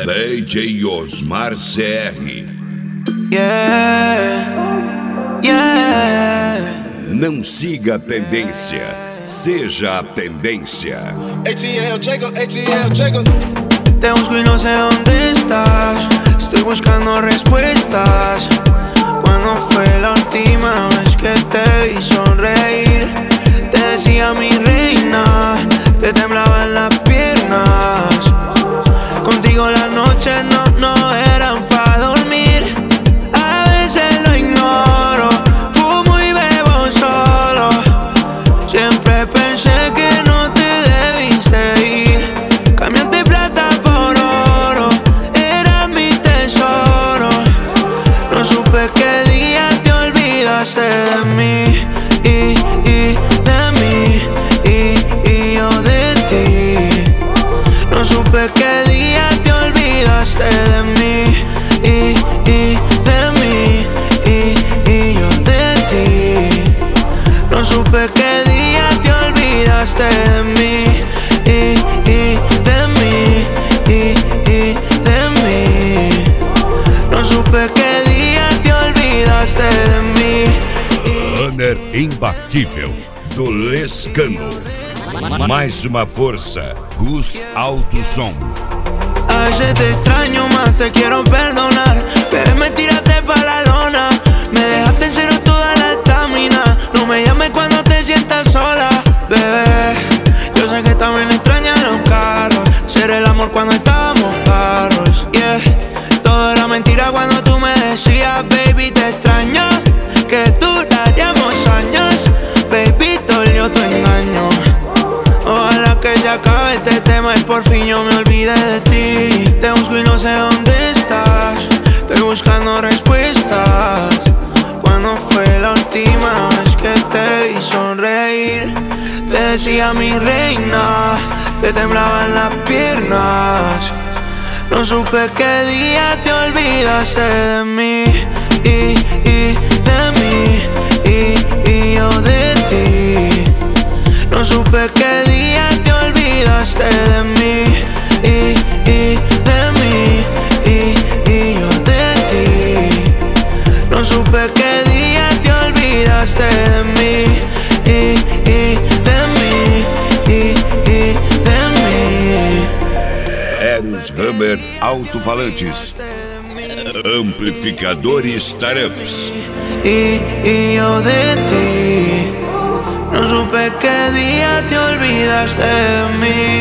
DJ Osmar CR. Não siga a tendência, seja a tendência. ATL Jacob. Te busco y no sé dónde estás. Estoy buscando respuestas. ¿Cuándo fue la última vez que te vi sonreír? Te decía mi reina, te temblaban las piernas. Contigo las noches no eran para dormir. A veces lo ignoro, fumo y bebo solo. Siempre pensé que no te debiste ir. Cambiaste plata por oro, eras mi tesoro. No supe qué día te olvidaste de mí y de mí y yo de ti. No supe qué día te olvidaste de mí y de mí y yo de ti. No supe qué día te olvidaste de mí y de mí y de mí. No supe qué día te olvidaste de mí. Runner imbatível do Lescano. Mais uma força, Gus Alto Som. A veces te extraño más, te quiero perdonar. Bebé, me tiraste pa' la lona. Me dejaste en cero toda la estamina. No me llames cuando te sientas sola, bebé. Yo sé que también extrañas los carros. Ser el amor cuando estábamos parros, yeah. Todo era mentira cuando tú me decías, baby, te extraño. Que duraríamos años, baby, dolió tu engaño. Ojalá que ya acabe este tema y por fin yo me olvide de ti. Te busco y no sé dónde estás. Estoy buscando respuestas. ¿Cuándo fue la última vez que te vi sonreír? Te decía mi reina, te temblaban las piernas. No supe qué día te olvidaste de mí y de mí y yo de ti. No supe qué día te olvidaste de mí y de mí y yo de ti. No supe qué día te olvidaste de mí y de mí y de mí. Eros Hammer Alto-Falantes. Amplificadores Startups. Y yo de ti. No supe qué día te olvidaste de mí.